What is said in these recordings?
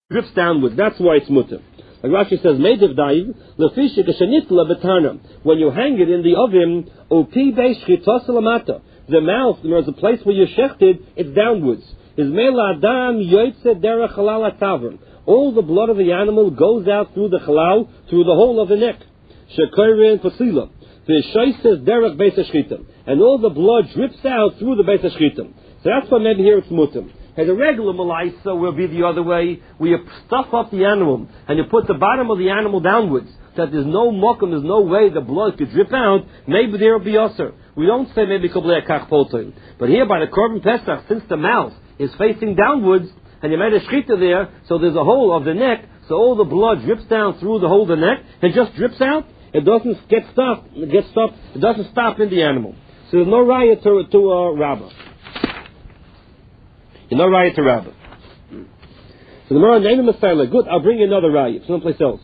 drips downwards. That's why it's mutter. Like Rashi says, Meidiv Daiv, Lefisha Kashanitla Betana. When you hang it in the oven, Upi Beishchitos Lamata. The mouth, there's a place where you shechted, it's downwards. Is Mela Adam Yoitze Derech Halal Tavern. All the blood of the animal goes out through the halal, through the hole of the neck. Shekorin Fasila. The Shoises Derech Beis HaShchitim. And all the blood drips out through the Beis HaShchitim. So that's why maybe here it's mutim. As a regular malaisa will be the other way, where you stuff up the animal and you put the bottom of the animal downwards, that there's no mokum, there's no way the blood could drip out. Maybe there will be usher. We don't say maybe kablei kach potin, but here by the korban pesach, since the mouth is facing downwards and you made a shchita there, so there's a hole of the neck, so all the blood drips down through the hole of the neck and just drips out. It doesn't get stopped. It doesn't stop in the animal. So there's no riot to a rabbah. You're not riot to rabbah. So the Gemara name of Messiah. Good, I'll bring you another riot, someplace else.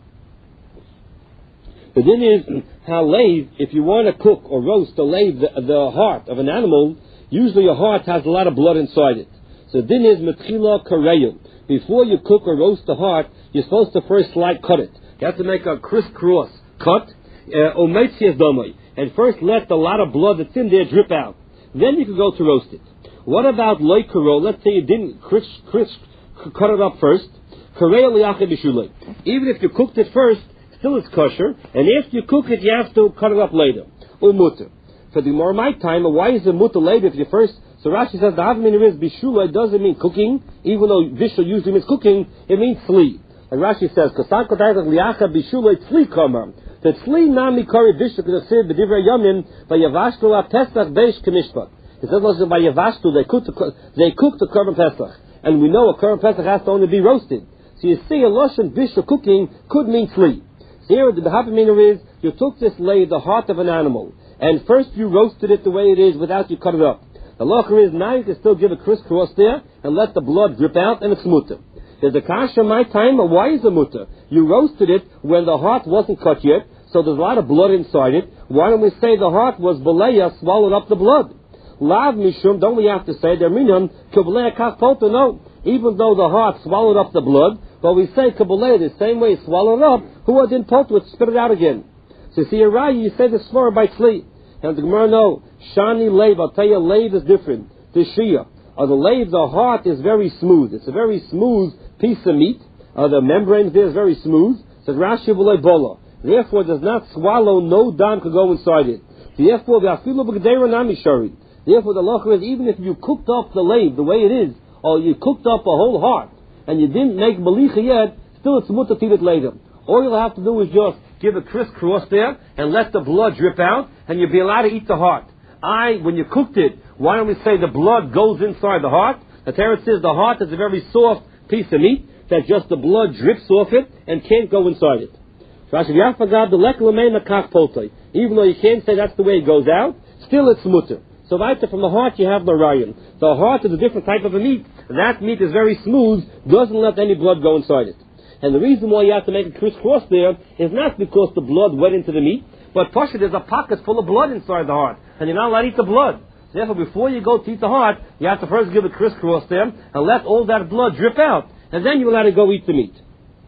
The din is how lave, if you want to cook or roast or lave the heart of an animal, usually a heart has a lot of blood inside it. So the din is metchila kareyu. Before you cook or roast the heart, you're supposed to first slight cut it. You have to make a crisscross cut, and first let a lot of blood that's in there drip out. Then you can go to roast it. What about loy karo? Let's say you didn't cut it up first. Even if you cooked it first, still it's kosher. And after you cook it, you have to cut it up later. Mutter. For the more my time, why is it mutter later if you first? So Rashi says the havmin is bishula. It doesn't mean cooking, even though bishul usually means cooking. It means sli. And Rashi says bishula sli kamar. That sli nami kari bishul k'nasir b'divrei yamin v'yavashtu la pesach beish k'mishpat. It says by Yavashtu, they cook the korban pesach, and we know a korban pesach has to only be roasted. So you see, a lashon bishul cooking could mean sli. So here the happening is you took this lay, the heart of an animal, and first you roasted it the way it is without you cut it up. The locher is now you can still give a crisscross there and let the blood drip out, and it's mutter. There's a kasha my time, or why is it mutter? You roasted it when the heart wasn't cut yet, so there's a lot of blood inside it. Why don't we say the heart was beleya, swallowed up the blood? Lav mishum, don't we have to say their minyan kabbaleh kach polta? No, even though the heart swallowed up the blood, but we say kabbaleh the same way it swallowed up. Who didn't polta it, spit it out again. So see, you say the svara by tzli, and the Gemara no shani leiv. I'll tell you, leiv is different. The shia, or the leiv, the heart is very smooth. It's a very smooth piece of meat. The membrane there is very smooth. So Rashi v'lei bola. Therefore, does not swallow. No dam could go inside it. Therefore, the afilu b'gdeira nami shari. Therefore, the locher is even if you cooked up the lave the way it is, or you cooked up a whole heart, and you didn't make malicha yet, still it's mutter to eat it later. All you'll have to do is just give a crisscross there, and let the blood drip out, and you'll be allowed to eat the heart. When you cooked it, why don't we say the blood goes inside the heart? The Torah says the heart is a very soft piece of meat, that just the blood drips off it, and can't go inside it. Even though you can't say that's the way it goes out, still it's mutter. So right from the heart you have the ryan. The heart is a different type of a meat. That meat is very smooth, doesn't let any blood go inside it. And the reason why you have to make a crisscross there is not because the blood went into the meat, but Pasha, there's a pocket full of blood inside the heart, and you're not allowed to eat the blood. Therefore, before you go to eat the heart, you have to first give a crisscross there and let all that blood drip out, and then you're allowed to go eat the meat.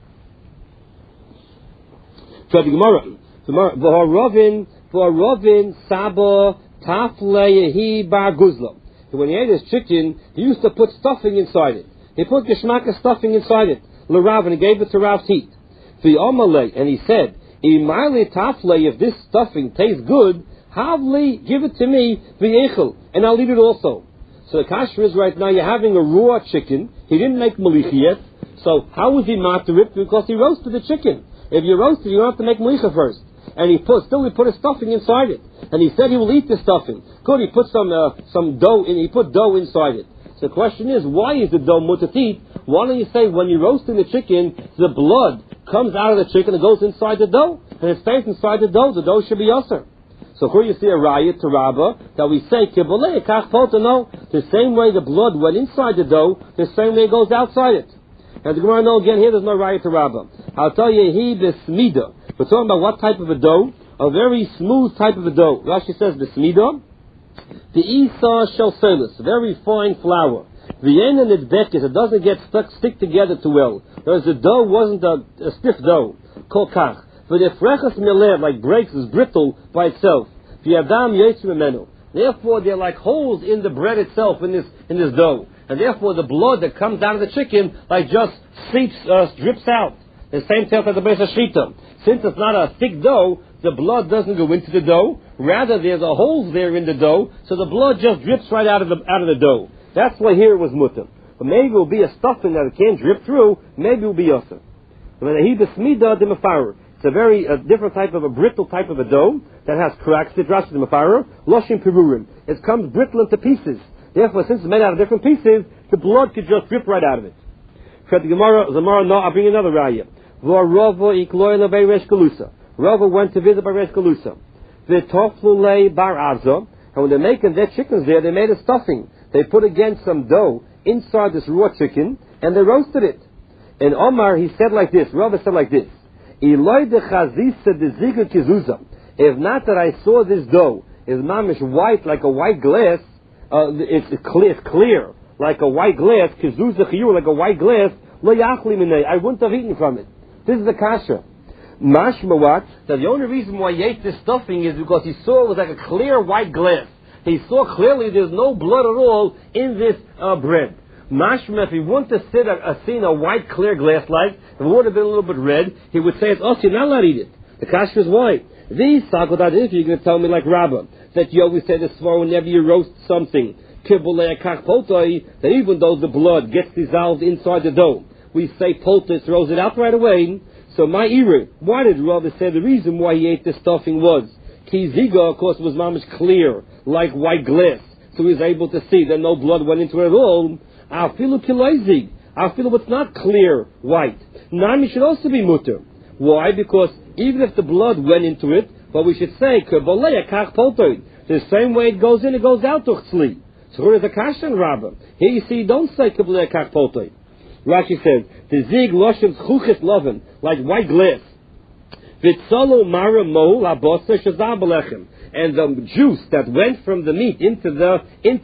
So the Gemara, V'harovin Saba Tafleyehi Bar Guzla. So when he ate his chicken, he used to put stuffing inside it. He put Geshmaka stuffing inside it. L'Rav, and he gave it to Rav's heat. V'yomalei, and he said, Imali Tafle, if this stuffing tastes good, Havli, give it to me, V'yechel, and I'll eat it also. So the kasher is right now, you're having a raw chicken. He didn't make malicha yet. So how was he matter it? Because he roasted the chicken. If you roast it, you don't have to make malicha first. And he put his stuffing inside it. And he said he will eat the stuffing. Good, he put some dough in, he put dough inside it. So the question is, why is the dough mutter to eat? Why don't you say when you're roasting the chicken, the blood comes out of the chicken and goes inside the dough, and it stays inside the dough should be usher. So here you see a riot to Rabbah, that we say, Kibboleh, kach polta, no, the same way the blood went inside the dough, the same way it goes outside it. And the Gemara, no, again, here there's no riot to Rabbah. I'll tell you, he besmida. We're talking about what type of a dough? A very smooth type of a dough. Rashi says besmida. The Isa shel selis, very fine flour. Vienna nidbekis, it doesn't get stick together too well. Whereas the dough wasn't a stiff dough. Kol kach. For the frechas milev, like breaks, is brittle by itself. V'yadam yetsu memenu. Therefore, they're like holes in the bread itself, in this dough. And therefore, the blood that comes out of the chicken, like just drips out. The same thing as the Beis Hashita. Since it's not a thick dough, the blood doesn't go into the dough. Rather, there's a holes there in the dough, so the blood just drips right out of the dough. That's why here it was mutter. But maybe it will be a stuffing that it can't drip through. Maybe it will be yosef. It's a very different type of a brittle type of a dough that has cracks. It comes brittle into pieces. Therefore, since it's made out of different pieces, the blood could just drip right out of it. The Gemara, no, I'll bring another raya. Rava went to visit by Resh Galusa. And when they're making their chickens there, they made a stuffing. They put again some dough inside this raw chicken, and they roasted it. And Omar, he said like this, Rava said like this, if not that I saw this dough is mamish white like a white glass, it's clear like a white glass, like a white glass, I wouldn't have eaten from it. This is the kasha. Mashmawat, that the only reason why he ate this stuffing is because he saw it was like a clear white glass. He saw clearly there's no blood at all in this bread. Mashma, if he wanted to see a white clear glass like, if it would have been a little bit red, he would say, it's you're not allowed to eat it. The kasha is white. These sakodat, if you're going to tell me like Rabbah, that you always say this whenever you roast something, that even though the blood gets dissolved inside the dough, we say polta, throws it out right away. So my ira, why did Rava say the reason why he ate this stuffing was ki ziga, of course, was mamish clear, like white glass, so he was able to see that no blood went into it at all. Afilu kiloizig, afilu what's not clear white. Nami should also be mutter. Why? Because even if the blood went into it, but we should say kebaleya kach poltoid. The same way it goes in, it goes out to tzli. So here is a kasha and Rabbah. Here you see, don't say kebaleya kach poltoid. Rashi says, the zig loshem chuchis loven, like white glass. Vitzalo mara mo labosa shazar belechem. And the juice that went from the meat into the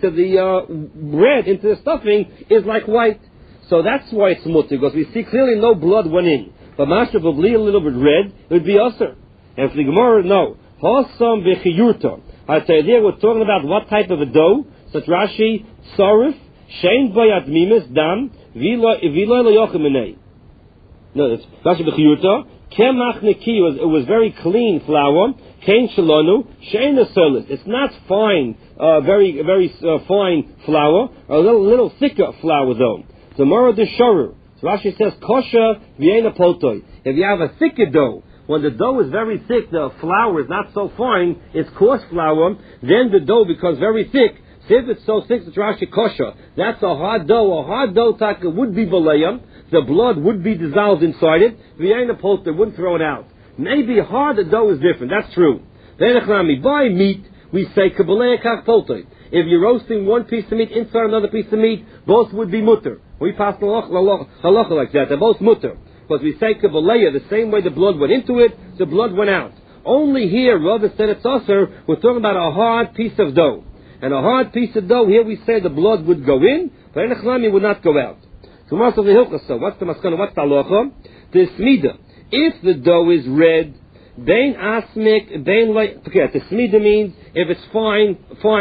bread, into the stuffing, is like white. So that's why it's mutter, because we see clearly no blood went in. But Masha will bleed a little bit red, it would be usher. And for the Gemara, no. Hosam v'chiyurta. I say there we're talking about what type of a dough. Such Rashi, Sarif, Shein Bayat Mimis, Dam, Vila Yochaminei. No, it's Rashi v'chiyurta. Kemach Neki, it was very clean flour. Kain Shalonu, Shein Asolis. It's not fine, very fine flour, a little thicker flour though. Zamara Deshoru. So Rashi says, Kosher v'yena poltoi. If you have a thicker dough, when the dough is very thick, the flour is not so fine, it's coarse flour, then the dough becomes very thick. So if it's so thick, it's Rashi kosher. That's a hard dough. A hard dough taka would be baleya. The blood would be dissolved inside it. V'yena poltoi, wouldn't throw it out. Maybe hard the dough is different, that's true. By meat, we say kabaleya kach poltoi. If you're roasting one piece of meat inside another piece of meat, both would be mutter. We pass halacha like that. They're both mutter. But we say kabaleya, the same way the blood went into it, the blood went out. Only here, Rava said it's usher, we're talking about a hard piece of dough. And a hard piece of dough, here we say the blood would go in, but enechlami would not go out. So what's the maskana? What's the halacha? The smida. If the dough is red, Bain asmik, bain like, okay, the smida means if it's fine,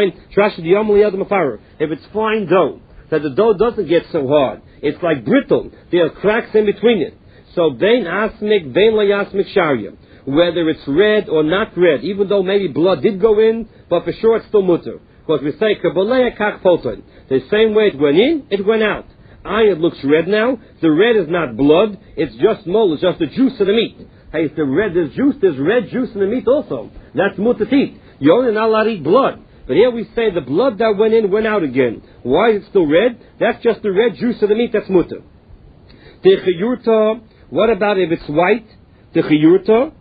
if it's fine dough, that the dough doesn't get so hard, it's like brittle, there are cracks in between it. So bain asmik, bain layasmik sharia, whether it's red or not red, even though maybe blood did go in, but for sure it's still mutter. Because we say, kabaleya kach polton, the same way it went in, it went out. It looks red now, the red is not blood, it's just mold, it's just the juice of the meat. Hey, if there's red juice in the meat also. That's mutter to eat. You're only not allowed to eat blood. But here we say the blood that went in went out again. Why is it still red? That's just the red juice of the meat, that's mutter. The chiyurta, what about if it's white? The chiyurta,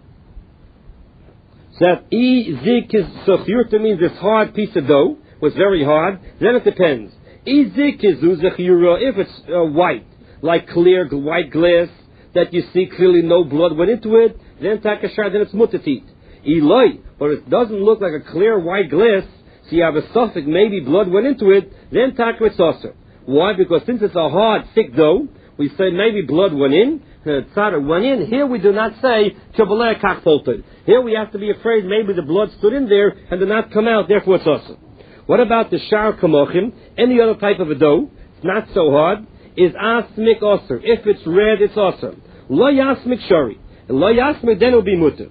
that so chiyurta means this hard piece of dough, was very hard, then it depends. If it's white, like clear white glass, that you see clearly no blood went into it, then takashar, then it's mutatit. Eloi, but it doesn't look like a clear white glass, so you have a suffix, maybe blood went into it, then taka it's also. Why? Because since it's a hard, thick dough, we say maybe blood went in, tzara went in. Here we do not say kabbalah kach poltei. Here we have to be afraid maybe the blood stood in there and did not come out, therefore it's awesome. What about the shar kamochim? Any other type of a dough, it's not so hard, is asmik osir. If it's red, it's awesome. Lo yasmik shari. And lo yasmik, then it will be mutter.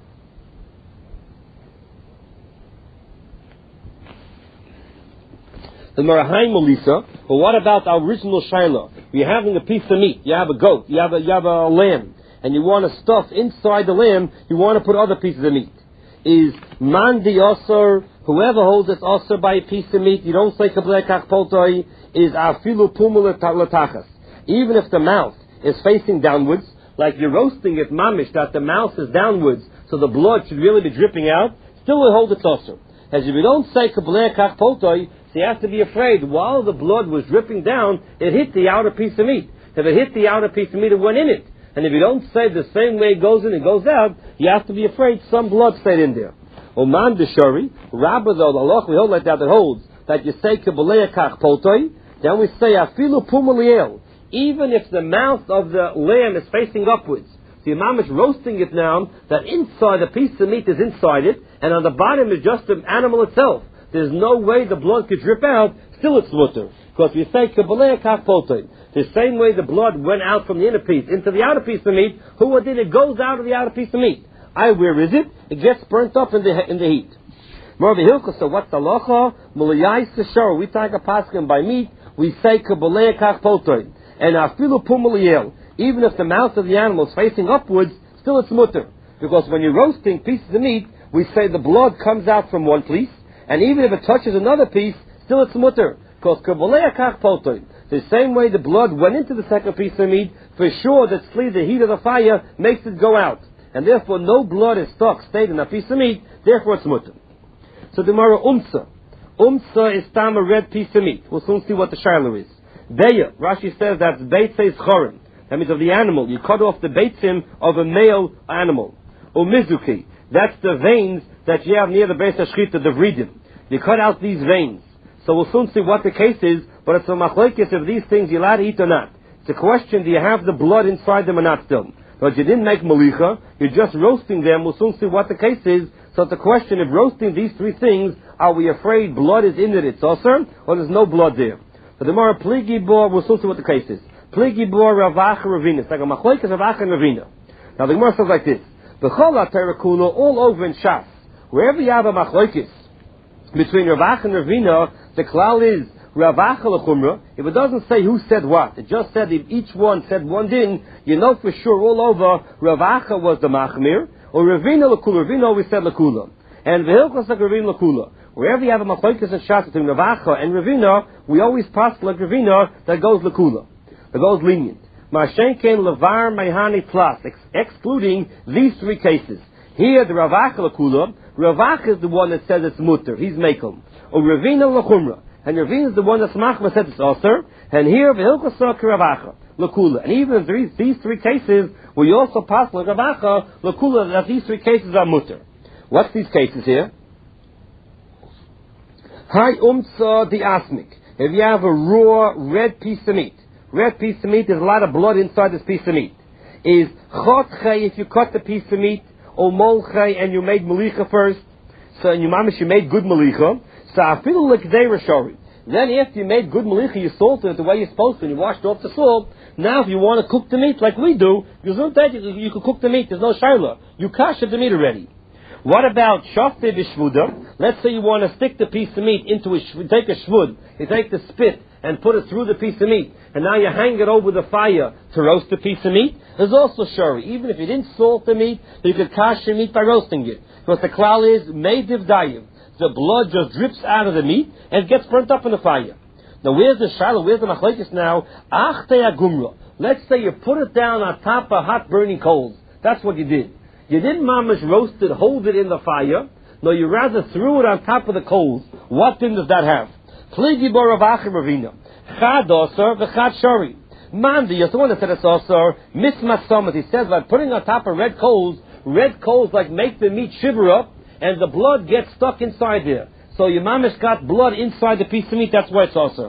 The Marahai Melissa, but what about our original Shiloh? You're having a piece of meat, you have a goat, you have a lamb, and you want to stuff inside the lamb, you want to put other pieces of meat. Is mandi osir, whoever holds it's osir by a piece of meat, you don't say kablei kach poltoi, is afilu pumul latachas. Even if the mouth is facing downwards, like you're roasting it mamish, that the mouth is downwards, so the blood should really be dripping out, still it holds its osir. As if you don't say kablei kach poltoi, so you have to be afraid, while the blood was dripping down, it hit the outer piece of meat. If it hit the outer piece of meat, it went in it. And if you don't say the same way it goes in, it goes out, you have to be afraid some blood stayed in there. Oman deshari, Rabba though, the Allah we hold like that, that holds, that you say kabbalei kach poltoi, then we say afilu pumaliel, even if the mouth of the lamb is facing upwards. So your mom is roasting it now, that inside, the piece of meat is inside it, and on the bottom is just the animal itself. There's no way the blood could drip out, still it's mutter. Because we say, kabbalei kach poltei. The same way the blood went out from the inner piece into the outer piece of meat, who did it goes out of the outer piece of meat. Where is it? It gets burnt up in the heat. More of a hilchah, so what's the locha? Mulayais teshar. We take a paskin by meat, we say, kabbalei kach poltei. And afilu pumaliel. Even if the mouth of the animal is facing upwards, still it's mutter. Because when you're roasting pieces of meat, we say the blood comes out from one piece, and even if it touches another piece, still it's mutter. Because kabbalei kach poltei. The same way the blood went into the second piece of meat, for sure that the heat of the fire makes it go out. And therefore no blood is stayed in that piece of meat, therefore it's mutter. So the Gemara umsa. Umsa is tam a red piece of meat. We'll soon see what the shiloh is. Beya, Rashi says that's beitzes chorim. That means of the animal. You cut off the beitzim of a male animal. Umizuki. That's the veins that you have near the Beis HaShchita, the vridim. You cut out these veins. So we'll soon see what the case is, but it's a machlokes if these things you're allowed to eat or not. It's a question, do you have the blood inside them or not still? But you didn't make malicha, you're just roasting them, we'll soon see what the case is. So it's a question, if roasting these three things, are we afraid blood is in it's osir, or there's no blood there? But the more pligi bor, we'll soon see what the case is. Pligi bor ravacha ravina. It's like a machlokes ravacha and ravina. Now the Gemara says like this. B'chol terakula, all over in Shas, wherever you have a machlokes between Ravacha and Ravina, the klal is Ravacha l'chumra. If it doesn't say who said what, it just said if each one said one din, you know for sure all over Ravacha was the machmir, or Ravina l'kula. Ravina always said l'kula. And v'hilchos like Ravina l'kula. Wherever you have a machlokes and Shas between Ravacha and Ravina, we always pass like Ravina that goes l'kula, that goes lenient. Ma'ashenken levar mehani plus, excluding these three cases. Here the Ravacha l'kula, Ravacha is the one that says it's mutter, he's mekom. Or Ravina l'chumra, and Ravina is the one that's machma says it's osir, and here v'hilchos Ravacha l'kula. And even in these three cases, we also pass like Ravacha l'kula that these three cases are mutter. What's these cases here? Hi umtza the asmik. If you have a raw red piece of meat, there's a lot of blood inside this piece of meat. Is chotchei, if you cut the piece of meat, or molchei, and you made malicha first, so in your mamish you made good malicha, so afilu l'kdei rashari. Then after you made good malicha, you salted it the way you're supposed to, and you washed off the salt. Now if you want to cook the meat like we do, you can cook the meat, there's no shiloh. You kasher the meat already. What about shafte v'shvuda? Let's say you want to stick the piece of meat into take a shvud, you take the spit and put it through the piece of meat, and now you hang it over the fire to roast the piece of meat. There's also shari. Even if you didn't salt the meat, you could kasher meat by roasting it. Because the klal is meidiv dayiv. The blood just drips out of the meat and gets burnt up in the fire. Now where's the shiloh? Where's the machlekes now? Achte agumra. Let's say you put it down on top of hot burning coals. That's what you did. You didn't mamish roast it, hold it in the fire. No, you rather threw it on top of the coals. What thing does that have? Pligi bor Ravacha Ravina. Chad osar v'chad shari. Mandi is the one that said it's osar. Mismas somet. He says by putting on top of red coals like make the meat shiver up, and the blood gets stuck inside there. So your mamish got blood inside the piece of meat. That's why it's osar.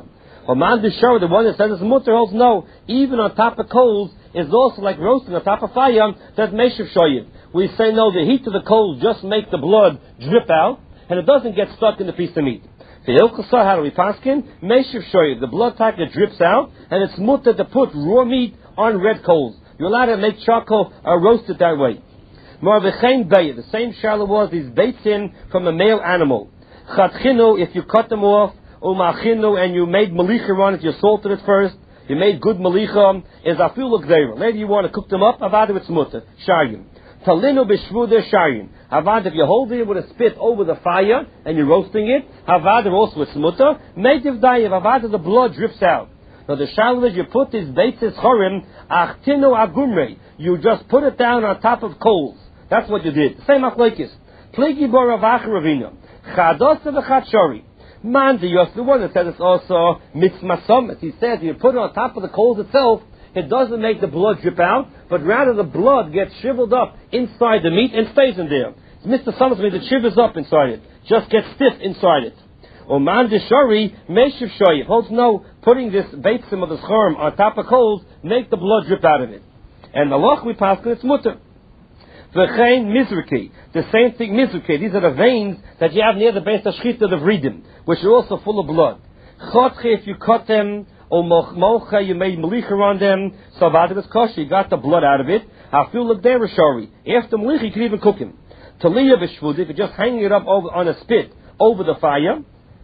Oman Dishar, the one that says it's mutter, holds no. Even on top of coals is also like roasting on top of fire. That's Meshiv Shoyiv. We say no, the heat of the coals just make the blood drip out, and it doesn't get stuck in the piece of meat. The Hilchasa, how do we paskin? Meshiv Shoyiv, the blood packet drips out, and it's mutter to put raw meat on red coals. You're allowed to make charcoal or roast it that way. Marvechein Bayah, the same shallow was these baits in from a male animal. Chatchinu, if you cut them off, umachinu, and you made malicha on it, you salted it first, you made good malicha, is afil gzeira. Later you want to cook them up, avada it's mutter, shayin. Talinu b'shvudah shayin. Avada, if you hold it with a spit over the fire, and you're roasting it, avada also it's mutter. Native dayev, avada the blood drips out. Now the shalom is you put these beitzes chorim, achtinu agumrei. You just put it down on top of coals. That's what you did. Same achleikis. Pligi boravach ravina. Chadosa v'chadshori. Man, the one that says it's also mitzvah summit. He says you put it on top of the coals itself, it doesn't make the blood drip out, but rather the blood gets shriveled up inside the meat and stays in there. Mr. Summit means it shivers up inside it. Just gets stiff inside it. Oman deshari meshiv shoyiv. Holds no, putting this beitzim of the schorm on top of coals make the blood drip out of it. And the loch we pass it's mutter. V'chein mizriki. The same thing mizriki. These are the veins that you have near the base of shchita of vridim, which are also full of blood. Chotche, if you cut them, or mocha, you made malicha on them, so vada was kosher, you got the blood out of it. Afil l'gdera shari. After malicha, you can even cook him. Taliyah b'shvud, if you're just hanging it up on a spit over the fire.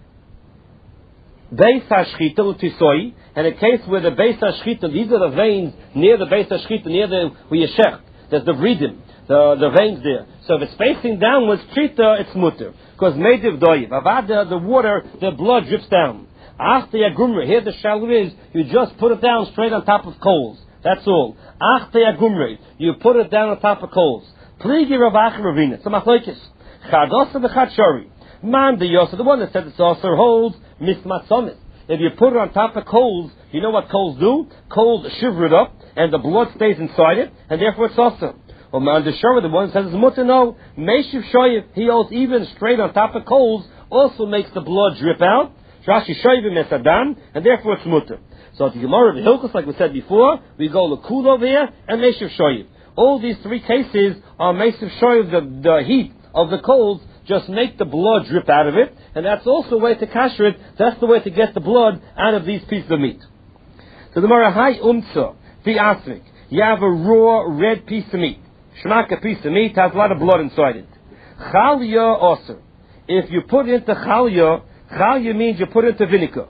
Beis hashchita l'tisoi, and a case where the beis hashchita, these are the veins near the beis hashchita, near the where you shech. There's the vridim. The veins there. So if it's facing downwards, chita, it's mutter. Because mediv doiv. Avada, the water, the blood drips down. After yagumre, here the shalom is, you just put it down straight on top of coals. That's all. After yagumre, you put it down on top of coals. Pligi ravach ravina. It's a machlokes. Chadosa v'chadshori. Man the yosa, the one that said it's also holds mismatzomis. If you put it on top of coals, you know what coals do? Coals shiver it up, and the blood stays inside it, and therefore it's also. Well, man, the Shara, the one that says it's mutter, no. Meshiv shoyiv, he holds even straight on top of coals, also makes the blood drip out. Rashi shoyivim esadam, and therefore it's mutter. So at the Gemara of the Hilchos, like we said before, we go lekul over here and meshiv shoyiv. All these three cases are meshiv shoyiv, the heat of the coals just make the blood drip out of it, and that's also a way to kasher it. That's the way to get the blood out of these pieces of meat. So the Gemara, hi umtza, the asrik. You have a raw red piece of meat. Shmaka piece of meat has a lot of blood inside it. Chalya osir. If you put it into chalya, chalya means you put it into vinegar.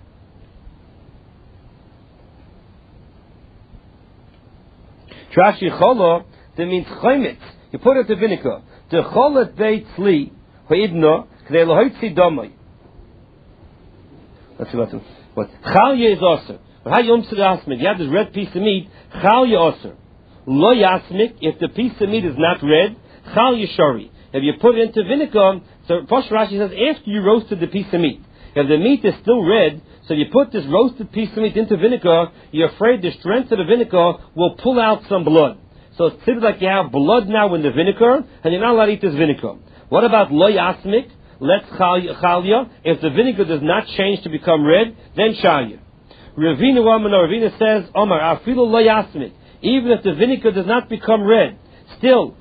Trashi chala, that means chaymitz. You put it into vinegar. The cholat beit tzli, hoidna, k'dei lohoitzi domai. Let's see what. Chalya is osir. But how you you have this red piece of meat, chalya osir. Lo yasmik, if the piece of meat is not red, chal yishari. If you put it into vinegar, so Posh Rashi says after you roasted the piece of meat, if the meat is still red, so you put this roasted piece of meat into vinegar, you're afraid the strength of the vinegar will pull out some blood. So it's like you have blood now in the vinegar, and you're not allowed to eat this vinegar. What about lo yasmik? Let's chalya. If the vinegar does not change to become red, then shalya. Ravina says, Omar, afilu lo yasmik. Even if the vinegar does not become red, still,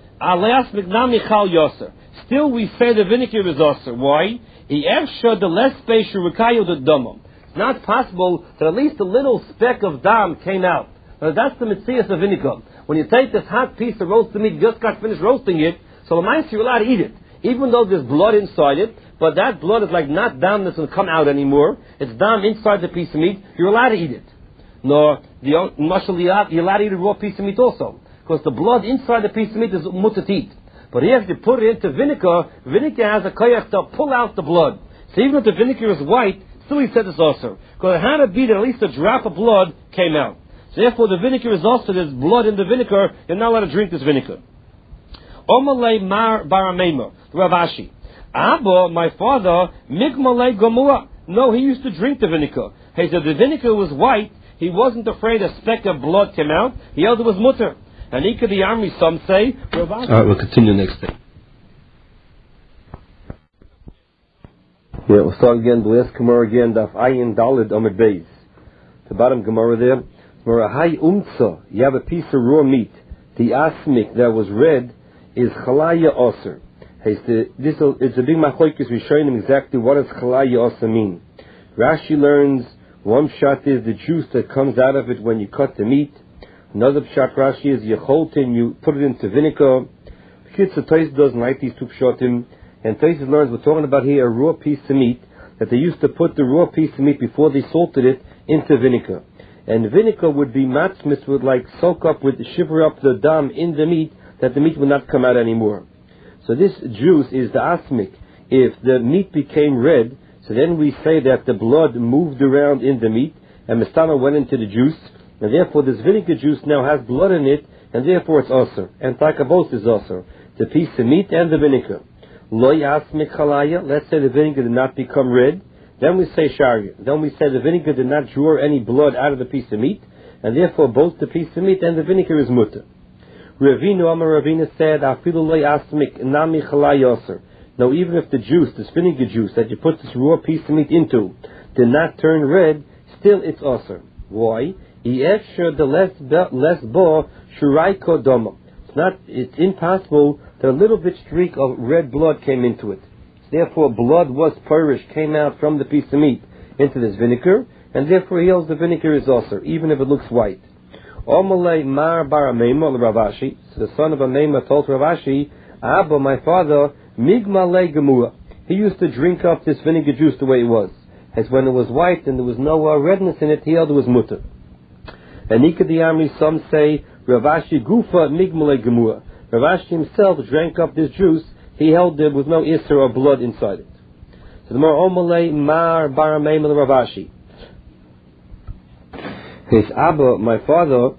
still we say the vinegar is osir. Why? It's not possible that at least a little speck of dam came out. Now that's the mitzias of vinegar. When you take this hot piece of roasted meat, you just got finished roasting it, so the mice you're allowed to eat it. Even though there's blood inside it, but that blood is like not dam that doesn't come out anymore. It's dam inside the piece of meat, you're allowed to eat it. Nor you're allowed to eat a raw piece of meat also, because the blood inside the piece of meat is mutter to eat. But here, if you put it into vinegar, vinegar has a koyach to pull out the blood. So even if the vinegar is white, still he said it's also, because it had to be that at least a drop of blood came out. So therefore, the vinegar is also, there's blood in the vinegar. You're not allowed to drink this vinegar. Omalei mar baramema, Rav Ashi. Abba, my father, migmalei gomua. No, he used to drink the vinegar. He said the vinegar was white. He wasn't afraid a speck of blood came out. He held it was mutter. And Ika the army, some say. Alright, we'll continue next day. Yeah, we'll start again, the last Gemara again, Daf Ayin Daled Amud Beis. The bottom Gemara there. Gemara, Hai Umtza, you have a piece of raw meat. The asmik that was red is Chalaya Oser. It's a big machlokes. We're showing them exactly what does Chalaya Oser mean. Rashi learns, one pshat is the juice that comes out of it when you cut the meat. Another pshat Rashi is Yecholtin, you put it into vinegar. Kitzur Tais doesn't like these two pshatim. And Taisus learns, we're talking about here a raw piece of meat, that they used to put the raw piece of meat before they salted it into vinegar. And vinegar would be matzmis, would like soak up, would shiver up the dam in the meat, that the meat would not come out anymore. So this juice is the asmik. If the meat became red, so then we say that the blood moved around in the meat, and mistama went into the juice, and therefore this vinegar juice now has blood in it, and therefore it's osir. And takabos is osir. The piece of meat and the vinegar. Lo yasmik chalaya, let's say the vinegar did not become red, then we say sharia. Then we say the vinegar did not draw any blood out of the piece of meat, and therefore both the piece of meat and the vinegar is mutter. Ravina Amar Ravina said, Afilu lo yasmik nami chalaya osir. Now even if the juice, this vinegar juice that you put this raw piece of meat into, did not turn red, still it's osir. Why? It's impossible that a little bit streak of red blood came into it. Therefore, blood was purish, came out from the piece of meat into this vinegar, and therefore he holds the vinegar is also, even if it looks white. Omalei Mar Bar Ameima Ravashi, so the son of Ameima told Ravashi, Abba, my father, Migmalei Gemua. He used to drink up this vinegar juice the way it was. As when it was white and there was no redness in it, he held it was mutter. And Nikadiyamri, some say, Ravashi Gufa Migmalei Gemua. Ravashi himself drank up this juice, he held there was no isser or blood inside it. So the more Omalei Mar Bar Ameima Ravashi. His Abba, my father,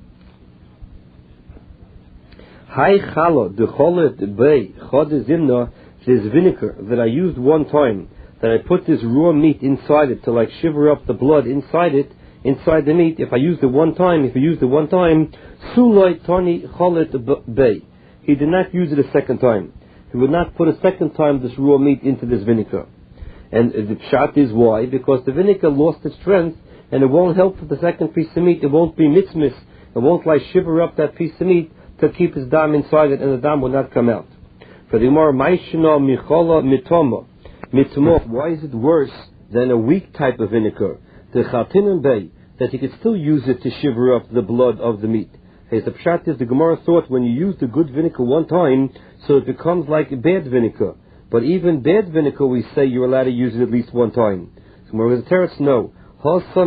Hai Chala, the Cholet Bei, Chode Zimna, this vinegar that I used one time, that I put this raw meat inside it to like shiver up the blood inside it, inside the meat. If I used it one time, Suloi Tani Cholet Bei. He did not use it a second time. He would not put a second time this raw meat into this vinegar. And the pshat is why? Because the vinegar lost its strength, and it won't help for the second piece of meat. It won't be mitzmis. It won't like shiver up that piece of meat to keep his dam inside it, and the dam will not come out. For the Gemara, Maishna Michola Mitoma. Mitoma, why is it worse than a weak type of vinegar? The Chatinim Bay, that you could still use it to shiver up the blood of the meat. Hey, the pshat is the Gemara thought when you use the good vinegar one time, so it becomes like bad vinegar. But even bad vinegar, we say you're allowed to use it at least one time. So Gemara Teretz, no.